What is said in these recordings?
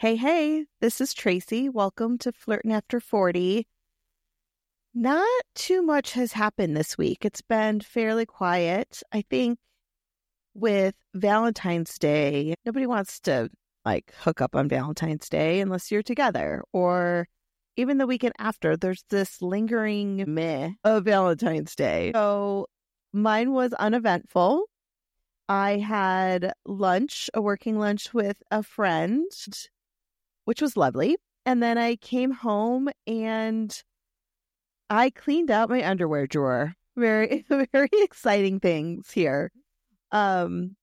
Hey, this is Tracy. Welcome to Flirting After 40. Not too much has happened this week. It's been fairly quiet. I think with Valentine's Day, nobody wants to hook up on Valentine's Day unless you're together, or even the weekend after. There's this lingering meh of Valentine's Day. So mine was uneventful. I had lunch, a working lunch with a friend, which was lovely. And then I came home and I cleaned out my underwear drawer. Very, very exciting things here. You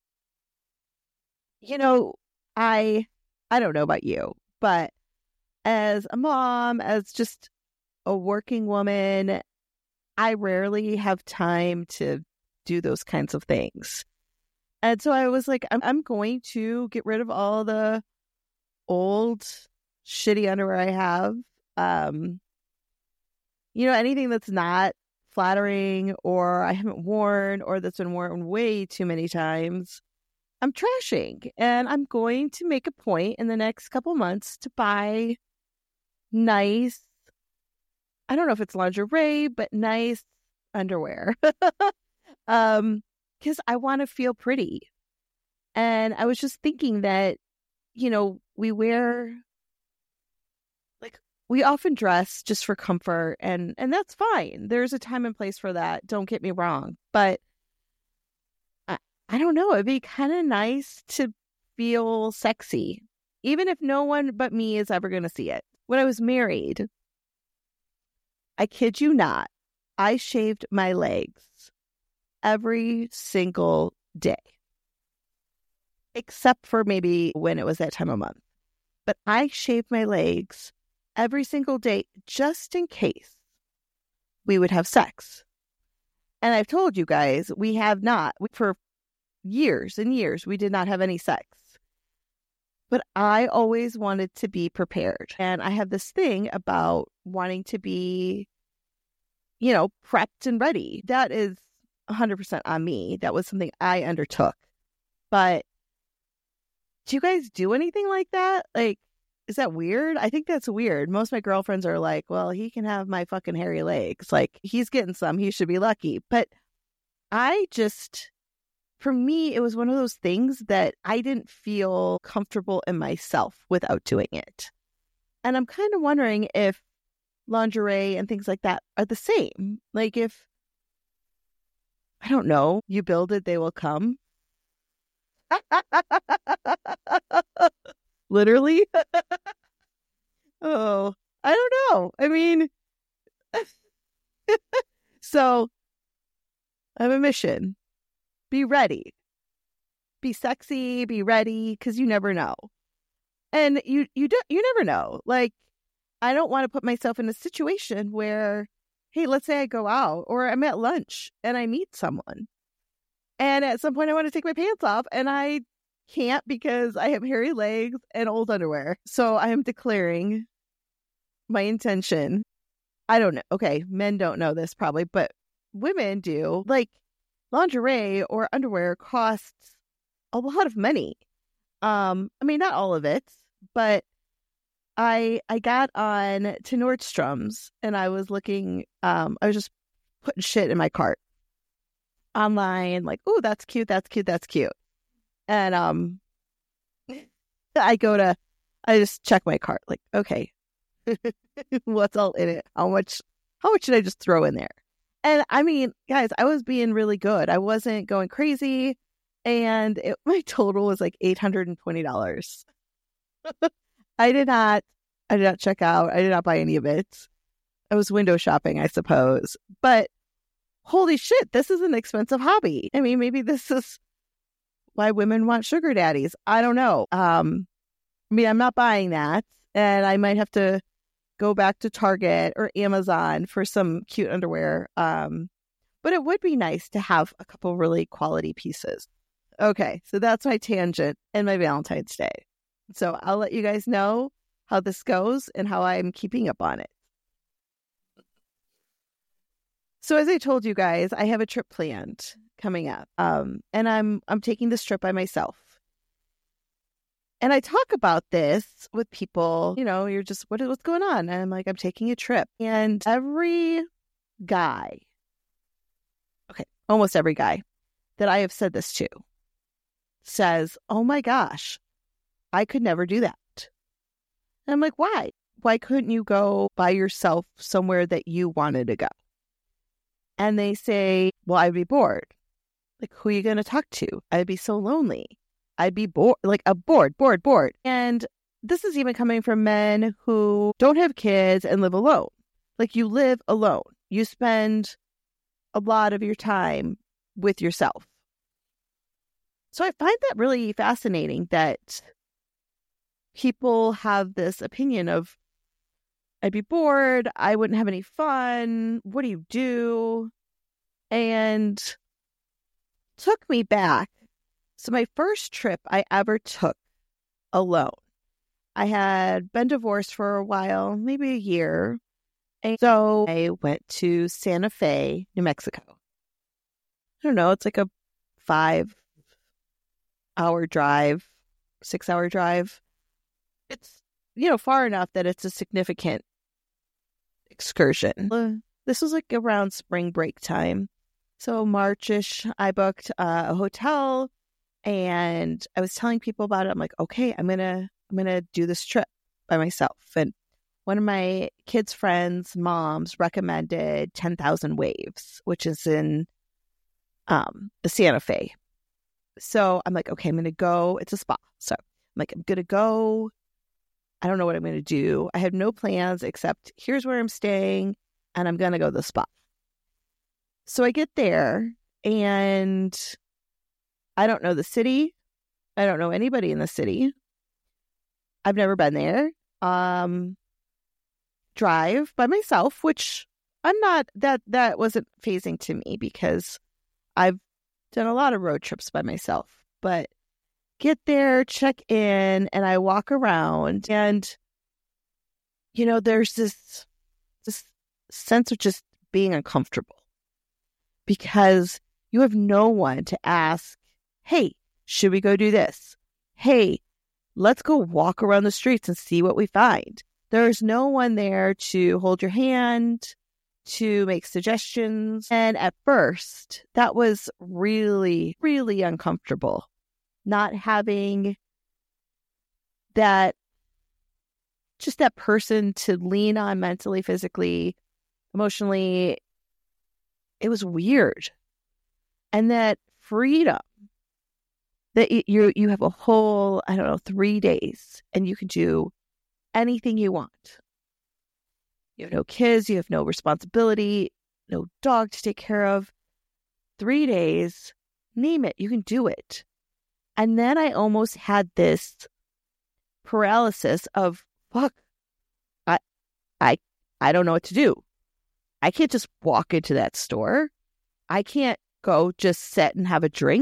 know, I don't know about you, but as a mom, as just a working woman, I rarely have time to do those kinds of things. And so I was like, I'm going to get rid of all the old shitty underwear I have. Anything that's not flattering or I haven't worn or that's been worn way too many times, I'm trashing. And I'm going to make a point in the next couple months to buy nice, I don't know if it's lingerie, but nice underwear. Because I want to feel pretty. And I was just thinking that, we often dress just for comfort, and that's fine. There's a time and place for that. Don't get me wrong. But I don't know. It'd be kind of nice to feel sexy, even if no one but me is ever going to see it. When I was married, I kid you not, I shaved my legs every single day, except for maybe when it was that time of month. But I shaved my legs every single day just in case we would have sex. And I've told you guys, we have not. For years and years, we did not have any sex. But I always wanted to be prepared. And I have this thing about wanting to be, prepped and ready. That is 100% on me. That was something I undertook. But do you guys do anything like that? Is that weird? I think that's weird. Most of my girlfriends are like, well, he can have my fucking hairy legs. He's getting some. He should be lucky. But for me, it was one of those things that I didn't feel comfortable in myself without doing it. And I'm kind of wondering if lingerie and things like that are the same. If, I don't know, you build it, they will come. Literally. Oh, I don't know. I mean, so I have a mission. Be ready. Be sexy, be ready, because you never know. And you never know. I don't want to put myself in a situation where, hey, let's say I go out or I'm at lunch and I meet someone. And at some point I want to take my pants off and I can't because I have hairy legs and old underwear. So I am declaring my intention. I don't know. Okay, men don't know this probably, but women do. Lingerie or underwear costs a lot of money. Not all of it, but I got on to Nordstrom's and I was looking, I was just putting shit in my cart online, oh, that's cute, that's cute, that's cute. And I just check my cart, okay, what's all in it? How much should I just throw in there? And guys, I was being really good. I wasn't going crazy. And my total was $820. I did not check out. I did not buy any of it. I was window shopping, I suppose. But holy shit, this is an expensive hobby. Maybe this is why women want sugar daddies. I don't know. I'm not buying that. And I might have to go back to Target or Amazon for some cute underwear. But it would be nice to have a couple really quality pieces. Okay, so that's my tangent and my Valentine's Day. So I'll let you guys know how this goes and how I'm keeping up on it. So as I told you guys, I have a trip planned coming up. And I'm taking this trip by myself. And I talk about this with people, you're just, what's going on? And I'm like, I'm taking a trip. And every guy, almost every guy that I have said this to says, oh my gosh, I could never do that. And I'm like, why? Why couldn't you go by yourself somewhere that you wanted to go? And they say, well, I'd be bored. Like, who are you going to talk to? I'd be so lonely. I'd be bored, bored. And this is even coming from men who don't have kids and live alone. Like, you live alone. You spend a lot of your time with yourself. So I find that really fascinating that people have this opinion of, I'd be bored, I wouldn't have any fun, what do you do? And took me back. So my first trip I ever took alone, I had been divorced for a while, maybe a year. And so I went to Santa Fe, New Mexico. I don't know, it's like a 5-hour drive, 6-hour drive. It's, far enough that it's a significant excursion. This was like around spring break time. So March-ish, I booked a hotel and I was telling people about it. I'm like, okay, I'm going to do this trip by myself. And one of my kids' friends' moms recommended 10,000 Waves, which is in the Santa Fe. So I'm like, okay, I'm going to go. It's a spa. So I'm like, I'm going to go. I don't know what I'm going to do. I have no plans except here's where I'm staying and I'm going to go to the spa. So I get there and I don't know the city. I don't know anybody in the city. I've never been there. Drive by myself, which I'm not, that wasn't phasing to me because I've done a lot of road trips by myself. But get there, check in, and I walk around and, there's this sense of just being uncomfortable because you have no one to ask, hey, should we go do this? Hey, let's go walk around the streets and see what we find. There's no one there to hold your hand, to make suggestions. And at first, that was really, really uncomfortable. Not having that person to lean on mentally, physically, emotionally. It was weird. And that freedom that you have a whole, 3 days and you can do anything you want. You have no kids, you have no responsibility, no dog to take care of. 3 days, name it, you can do it. And then I almost had this paralysis of, fuck, I don't know what to do. I can't just walk into that store. I can't go just sit and have a drink.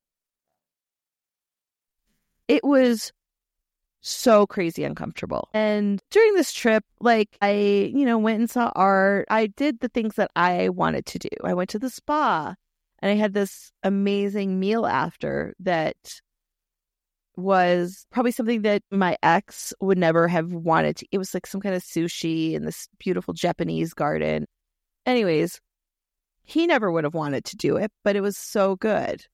It was so crazy uncomfortable. And during this trip, I, went and saw art. I did the things that I wanted to do. I went to the spa and I had this amazing meal after that was probably something that my ex would never have wanted to. It was like some kind of sushi in this beautiful Japanese garden. Anyways, he never would have wanted to do it, but it was so good.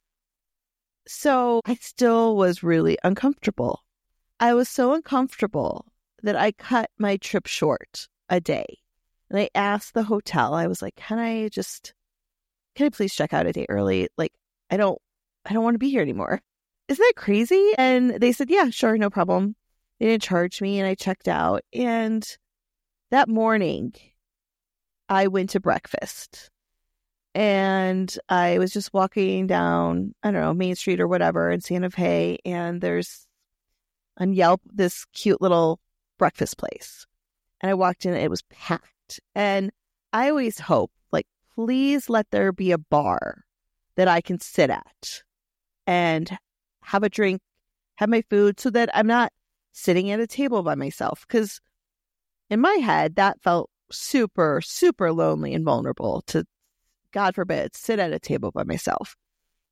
So I still was really uncomfortable. I was so uncomfortable that I cut my trip short a day. And I asked the hotel, I was like, can I please check out a day early? I don't want to be here anymore. Isn't that crazy? And they said, yeah, sure, no problem. They didn't charge me and I checked out. And that morning, I went to breakfast. And I was just walking down, Main Street or whatever in Santa Fe. And there's on Yelp this cute little breakfast place. And I walked in and it was packed. And I always hope, please let there be a bar that I can sit at and have a drink, have my food so that I'm not sitting at a table by myself. Because in my head, that felt super, super lonely and vulnerable to, God forbid, sit at a table by myself.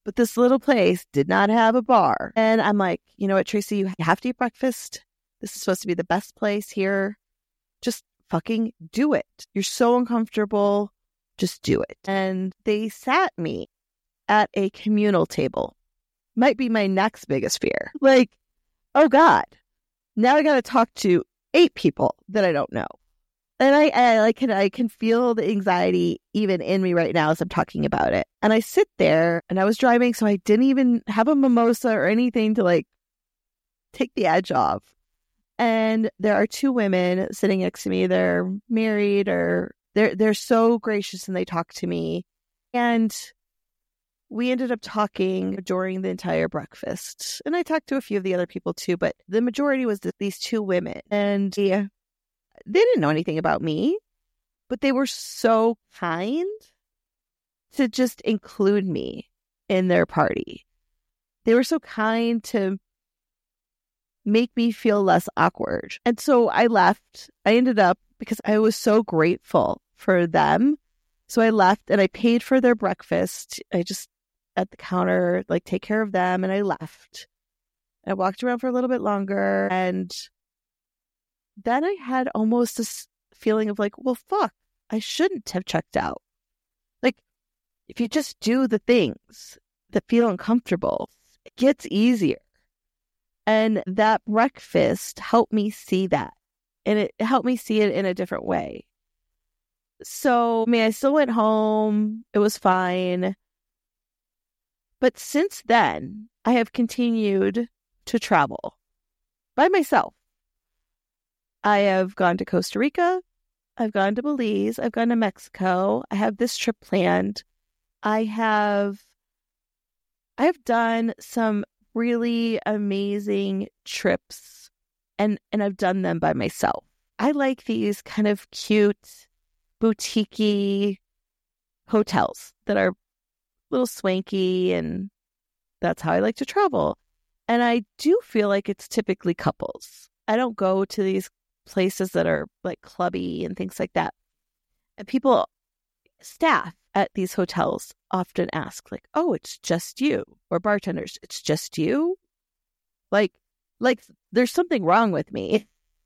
But this little place did not have a bar. And I'm like, you know what, Tracy, you have to eat breakfast. This is supposed to be the best place here. Just fucking do it. You're so uncomfortable. Just do it. And they sat me at a communal table. Might be my next biggest fear. Like, oh God, now I got to talk to 8 people that I don't know. And I can feel the anxiety even in me right now as I'm talking about it. And I sit there, and I was driving, so I didn't even have a mimosa or anything to like take the edge off. And there are 2 women sitting next to me. They're married, or they're so gracious, and they talk to me. And we ended up talking during the entire breakfast. And I talked to a few of the other people too, but the majority was these 2 women. And they didn't know anything about me, but they were so kind to just include me in their party. They were so kind to make me feel less awkward. And so I left. I ended up, because I was so grateful for them. So I left and I paid for their breakfast. I just, at the counter, like, take care of them. And I left. I walked around for a little bit longer. And then I had almost this feeling of like, well, fuck, I shouldn't have checked out. Like, if you just do the things that feel uncomfortable, it gets easier. And that breakfast helped me see that. And it helped me see it in a different way. So, I mean, I still went home. It was fine. But since then, I have continued to travel by myself. I have gone to Costa Rica. I've gone to Belize. I've gone to Mexico. I have this trip planned. I have done some really amazing trips, and I've done them by myself. I like these kind of cute, boutique-y hotels that are a little swanky, and that's how I like to travel. And I do feel like it's typically couples. I don't go to these places that are like clubby and things like that. And staff at these hotels often ask, like, oh, it's just you, or bartenders, it's just you? Like there's something wrong with me.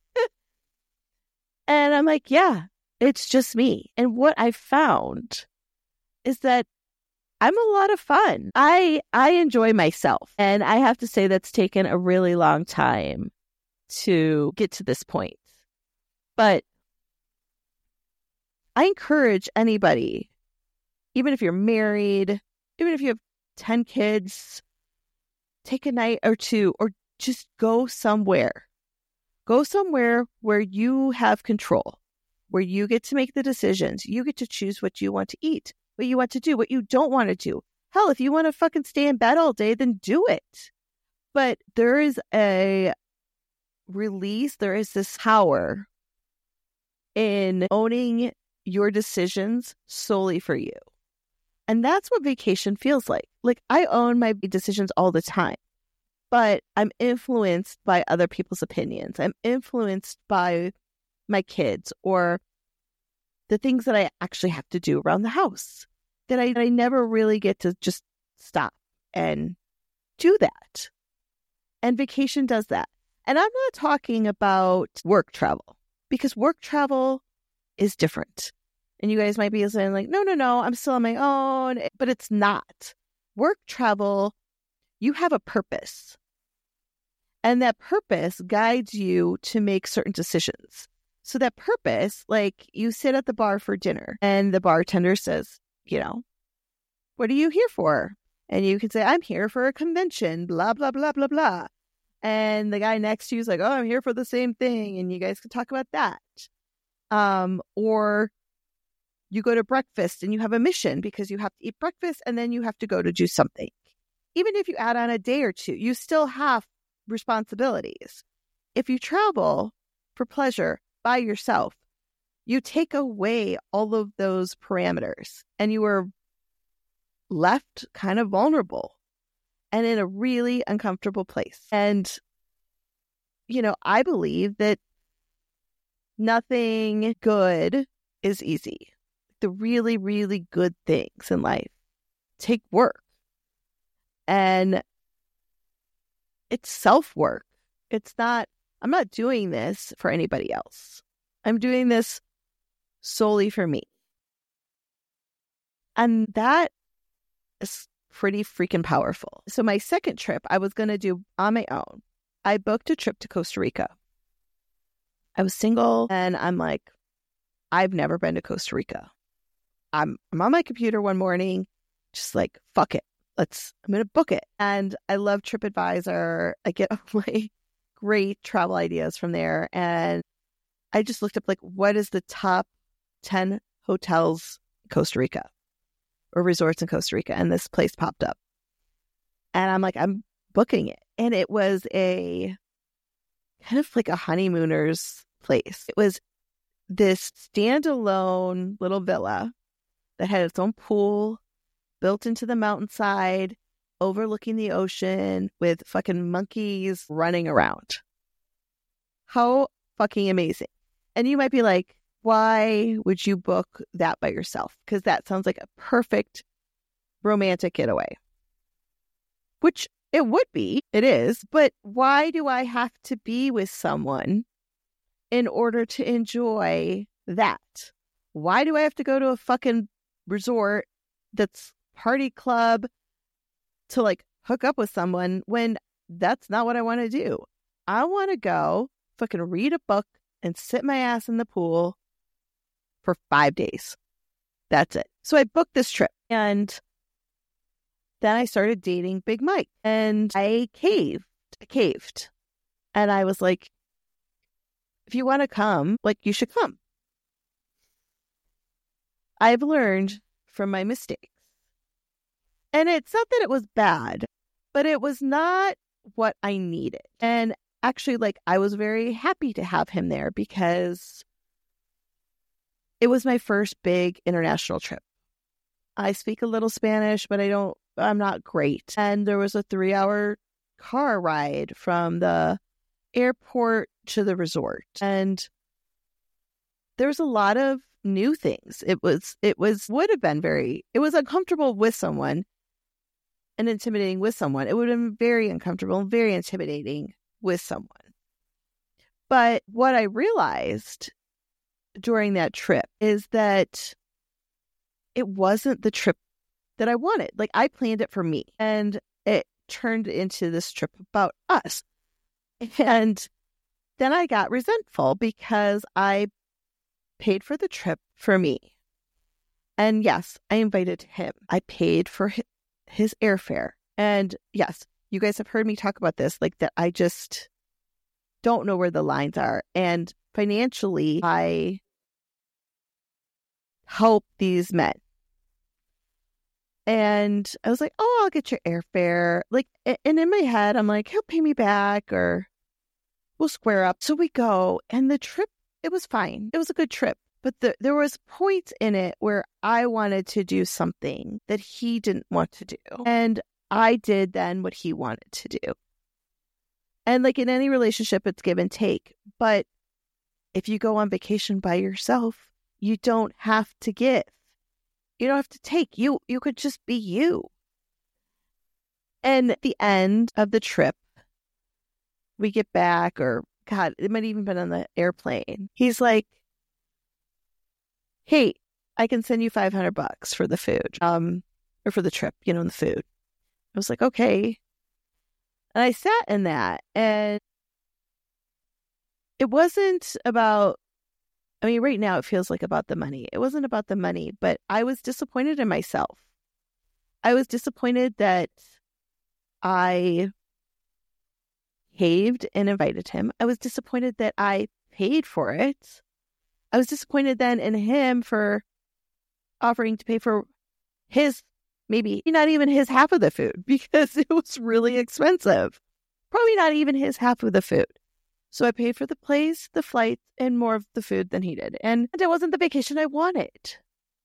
And I'm like, yeah, it's just me. And what I found is that I'm a lot of fun. I enjoy myself. And I have to say that's taken a really long time to get to this point. But I encourage anybody, even if you're married, even if you have 10 kids, take a night or 2, or just go somewhere. Go somewhere where you have control, where you get to make the decisions. You get to choose what you want to eat, what you want to do, what you don't want to do. Hell, if you want to fucking stay in bed all day, then do it. But there is a release, there is this power in owning your decisions solely for you. And that's what vacation feels like. Like, I own my decisions all the time, but I'm influenced by other people's opinions. I'm influenced by my kids, or the things that I actually have to do around the house, that I never really get to just stop and do that. And vacation does that. And I'm not talking about work travel, because work travel is different. And you guys might be saying like, no, I'm still on my own. But it's not. Work travel, you have a purpose. And that purpose guides you to make certain decisions. So that purpose, like, you sit at the bar for dinner and the bartender says, you know, what are you here for? And you can say, I'm here for a convention, blah, blah, blah, blah, blah. And the guy next to you is like, oh, I'm here for the same thing. And you guys can talk about that. Or you go to breakfast and you have a mission because you have to eat breakfast and then you have to go to do something. Even if you add on a day or 2, you still have responsibilities. If you travel for pleasure by yourself, you take away all of those parameters and you are left kind of vulnerable and in a really uncomfortable place. And, you know, I believe that nothing good is easy. The really, really good things in life take work. And it's self-work. I'm not doing this for anybody else. I'm doing this solely for me. And that is pretty freaking powerful. So my second trip I was going to do on my own. I booked a trip to Costa Rica. I was single and I'm like, I've never been to Costa Rica. I'm on my computer one morning, just like, fuck it. I'm going to book it. And I love TripAdvisor. I get all my great travel ideas from there. And I just looked up, like, what is the top 10 hotels in Costa Rica or resorts in Costa Rica? And this place popped up. And I'm like, I'm booking it. And it was a kind of like a honeymooner's place. It was this standalone little villa that had its own pool built into the mountainside, overlooking the ocean with fucking monkeys running around. How fucking amazing. And you might be like, why would you book that by yourself? Because that sounds like a perfect romantic getaway. Which it would be. It is. But why do I have to be with someone in order to enjoy that? Why do I have to go to a fucking resort that's party club to like hook up with someone when that's not what I want to do? I want to go fucking read a book and sit my ass in the pool for 5 days. That's it. So I booked this trip and then I started dating Big Mike and I caved. And I was like, if you want to come, like, you should come. I've learned from my mistakes. And it's not that it was bad, but it was not what I needed. And actually, like, I was very happy to have him there because it was my first big international trip. I speak a little Spanish, but I'm not great. And there was a 3-hour car ride from the airport to the resort. And there was a lot of new things. It was uncomfortable with someone and intimidating with someone. It would have been very uncomfortable and very intimidating with someone. But what I realized during that trip is that it wasn't the trip that I wanted. Like, I planned it for me and it turned into this trip about us. And then I got resentful because I paid for the trip for me. And yes, I invited him. I paid for his airfare. And yes, you guys have heard me talk about this, like that I just don't know where the lines are. And financially, I help these men. And I was like, oh, I'll get your airfare. Like, and in my head, I'm like, he'll pay me back or we'll square up. So we go. And the trip, it was fine. It was a good trip. But there was points in it where I wanted to do something that he didn't want to do. And I did then what he wanted to do. And like in any relationship, it's give and take. But if you go on vacation by yourself, you don't have to give. You don't have to take. You could just be you. And at the end of the trip, we get back, or God, it might even been on the airplane. He's like, hey, I can send you $500 for the food, or for the trip, the food. I was like, okay. And I sat in that, and it wasn't about, right now it feels like about the money. It wasn't about the money, but I was disappointed in myself. I was disappointed that I caved and invited him. I was disappointed that I paid for it. I was disappointed then in him for offering to pay for his, maybe not even his half of the food, because it was really expensive. Probably not even his half of the food. So I paid for the place, the flights, and more of the food than he did. And it wasn't the vacation I wanted.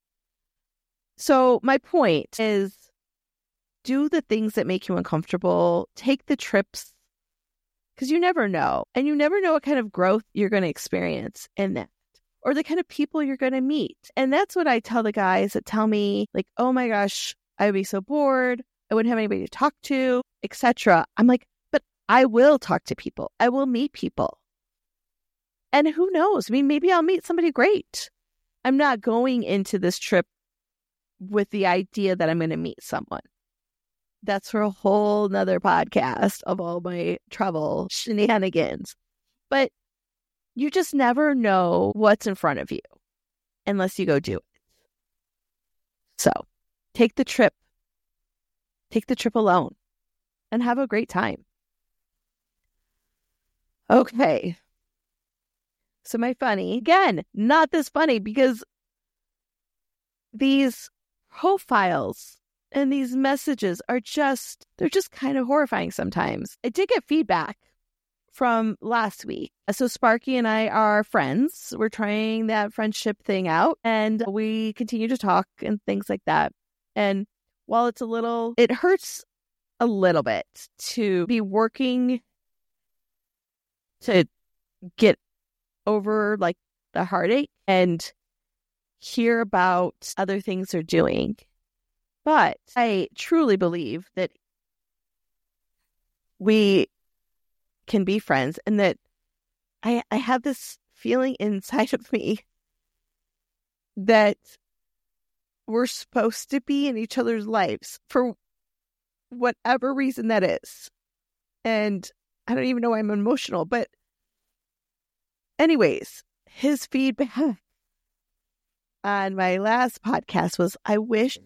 So my point is, do the things that make you uncomfortable. Take the trips, because you never know. And you never know what kind of growth you're going to experience in that, or the kind of people you're going to meet. And that's what I tell the guys that tell me, like, oh my gosh, I would be so bored. I wouldn't have anybody to talk to, etc. I'm like, but I will talk to people. I will meet people. And who knows? I mean, maybe I'll meet somebody great. I'm not going into this trip with the idea that I'm going to meet someone. That's for a whole nother podcast of all my travel shenanigans. But you just never know what's in front of you unless you go do it. So take the trip. Take the trip alone and have a great time. Okay. So my funny, again, not this funny because these profiles and these messages are they're just kind of horrifying sometimes. I did get feedback from last week. So Sparky and I are friends. We're trying that friendship thing out and we continue to talk and things like that. And while it hurts a little bit to be working to get over like the heartache and hear about other things they're doing. But I truly believe that we can be friends and that I have this feeling inside of me that we're supposed to be in each other's lives for whatever reason that is. And I don't even know why I'm emotional, but anyways, his feedback on my last podcast was, I wish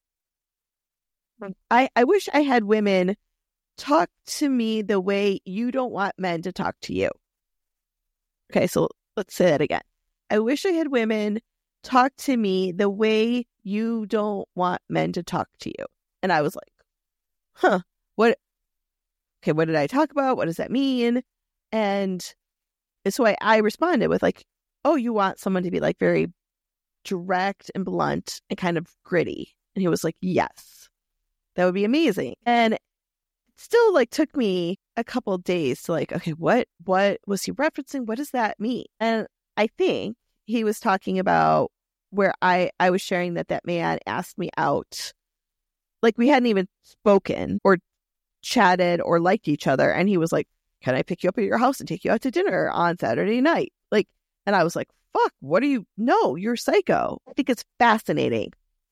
I had women talk to me the way you don't want men to talk to you. Okay, so let's say that again. I wish I had women talk to me the way you don't want men to talk to you. And I was like, what did I talk about? What does that mean? And so I responded with like, oh, you want someone to be like very direct and blunt and kind of gritty. And he was like, yes, that would be amazing. And it still like took me a couple of days to like, okay, what was he referencing? What does that mean? And I think he was talking about where I was sharing that man asked me out. Like we hadn't even spoken or chatted or liked each other. And he was like, can I pick you up at your house and take you out to dinner on Saturday night? Like, and I was like, fuck, no, you're psycho. I think it's fascinating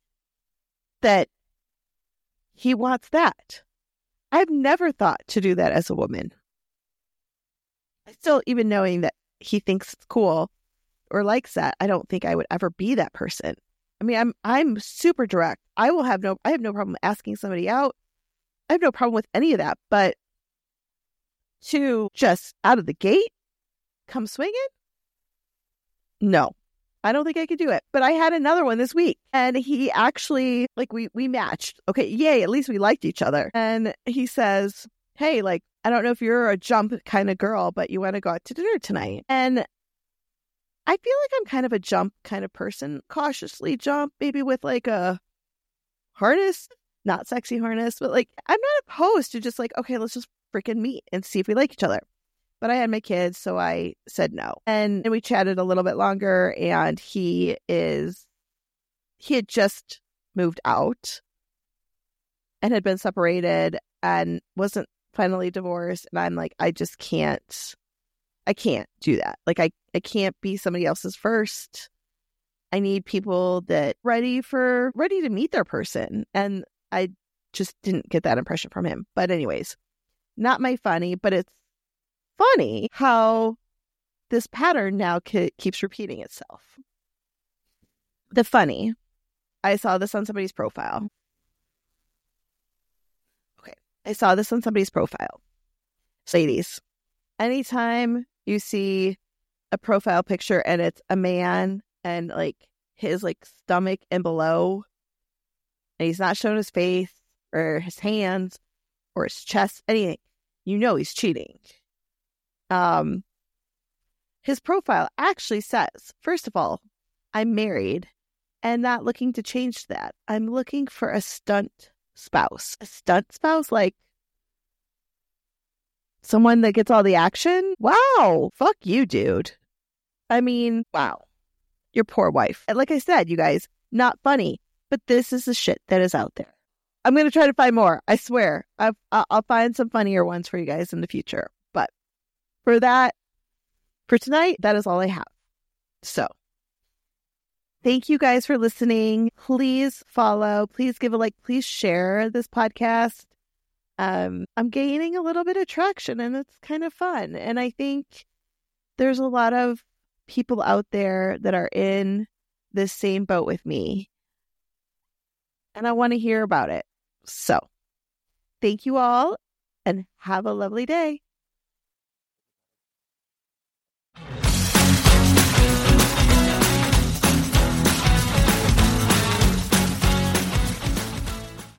that he wants that. I've never thought to do that as a woman. I still, even knowing that he thinks it's cool or likes that, I don't think I would ever be that person. I mean, I'm super direct. I have no problem asking somebody out. I have no problem with any of that, but to just out of the gate come swinging? No, I don't think I could do it. But I had another one this week and he actually, like we matched. Okay, yay, at least we liked each other. And he says, hey, like, I don't know if you're a jump kind of girl, but you want to go out to dinner tonight. And I feel like I'm kind of a jump kind of person, cautiously jump, maybe with like a harness, not sexy harness, but like, I'm not opposed to just like, okay, let's just freaking meet and see if we like each other. But I had my kids, so I said no. And we chatted a little bit longer, and he had just moved out and had been separated and wasn't finally divorced. And I'm like, I can't do that. Like, I can't be somebody else's first. I need people that ready to meet their person. And I just didn't get that impression from him. But anyways, not my funny, but it's funny how this pattern now keeps repeating itself. The funny, I saw this on somebody's profile. Okay, I saw this on somebody's profile. Ladies, anytime you see a profile picture and it's a man and like his like stomach and below, and he's not showing his face or his hands or his chest, anything, you know he's cheating. His profile actually says, first of all, I'm married and not looking to change that. I'm looking for a stunt spouse. A stunt spouse? Like someone that gets all the action? Wow. Fuck you, dude. I mean, wow. Your poor wife. And like I said, you guys, not funny, but this is the shit that is out there. I'm going to try to find more. I swear. I'll find some funnier ones for you guys in the future. But for tonight, that is all I have. So thank you guys for listening. Please follow. Please give a like. Please share this podcast. I'm gaining a little bit of traction and it's kind of fun. And I think there's a lot of people out there that are in the same boat with me. And I want to hear about it. So thank you all and have a lovely day.